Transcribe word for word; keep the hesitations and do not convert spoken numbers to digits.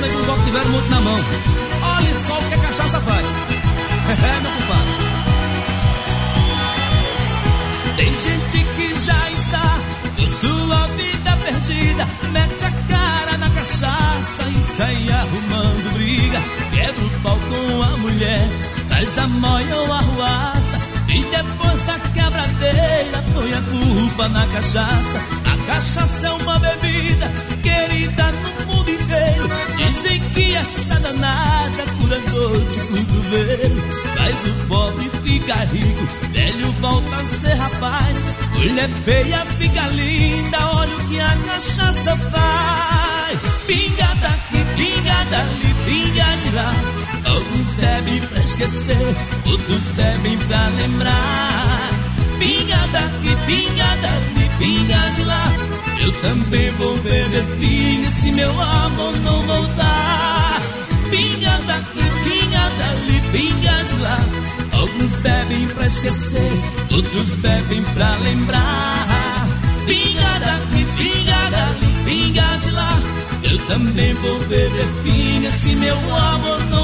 cachaça e com um copo de vermute na mão. Olha só o que a cachaça faz. É, meu compadre. Tem gente que já está com sua vida perdida, mete a cara na cachaça e sai arrumando briga. Quebra o pau com a mulher, traz a moia ou a arruaça, e depois da quebradeira põe a culpa na cachaça. A cachaça é uma bebida querida no mundo inteiro. Dizem que essa danada cura dor de cotovelo, faz o pobre ficar rico, velho volta a ser rapaz, mulher feia fica linda, olha o que a cachaça faz. Pinga daqui, pinga dali, pinga de lá, alguns bebem pra esquecer, outros bebem pra lembrar. Pinga daqui, pinga dali, pinga de lá, eu também vou beber pinga se meu amor não voltar. Pinga daqui, pinga dali, pinga de lá, alguns bebem pra esquecer, outros bebem pra lembrar. Pinga daqui, pinga dali, pinga de lá, eu também vou beber pinga se meu amor não